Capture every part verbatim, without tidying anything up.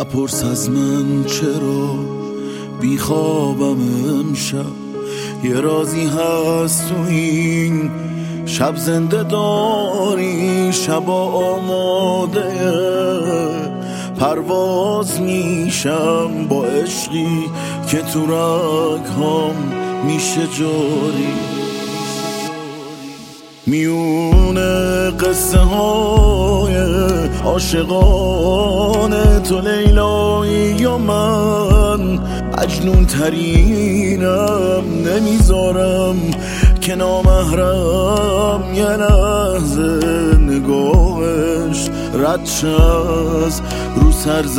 نپرس از من چرا بیخوابم امشب، یه رازی هست تو این شب زنده داری. شبا آماده پرواز میشم با عشقی که تو رگ‌هام میشه جاری. میونه قصه های عاشقانه تو لیلایی و من مجنون ترینم، نمیذارم که نامحرم یه لحظه نگاهش رد شه از رو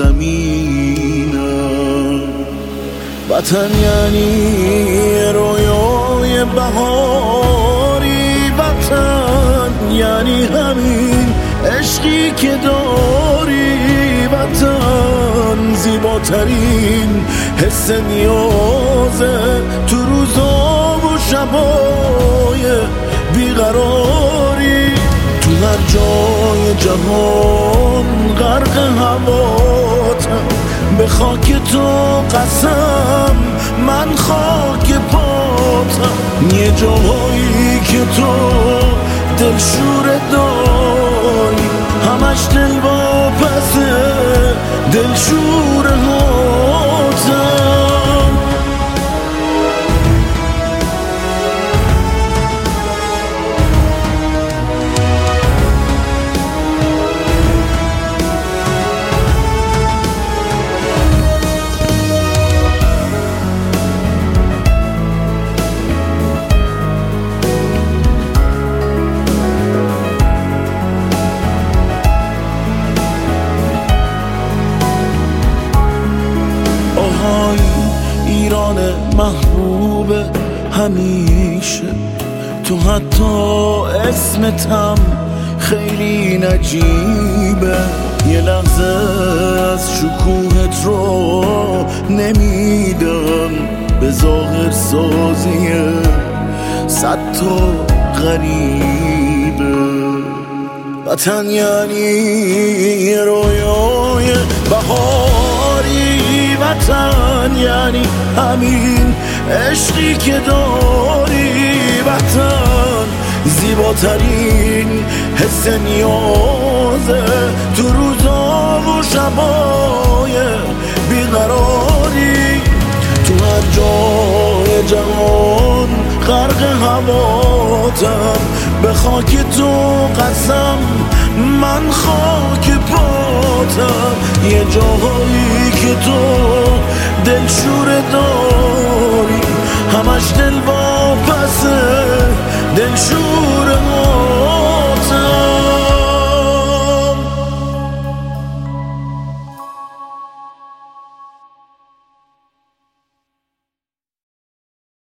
سرزمینم. وطن یعنی رویای بهاری، وطن یعنی همین عشقی که داری. وطن زیباترین حس نیازه تو روزا و شبای بیقراری. تو هر جای جهان غرق هواتم، به خاک تو قسم من خاک پاتم. یه جایی که تو دلشور داری، همش دل واپسه دلشور هاتم. ایران محبوب همیشه، تو حتی اسمتم خیلی نجیبه. یه لحظه از شکوهت رو نمیدم به ظاهر سازیه صد تا غریبه. وطن یعنی رویای بهاری، وطن یعنی همین عشقی که داری. وطن زیباترین حس نیازه تو روزا و شبای بیقراری. تو هر جای جهان غرق هواتم، به خاک تو قسم من خاک پاتم. یه جاهایی که تو دلشور داری، همش دل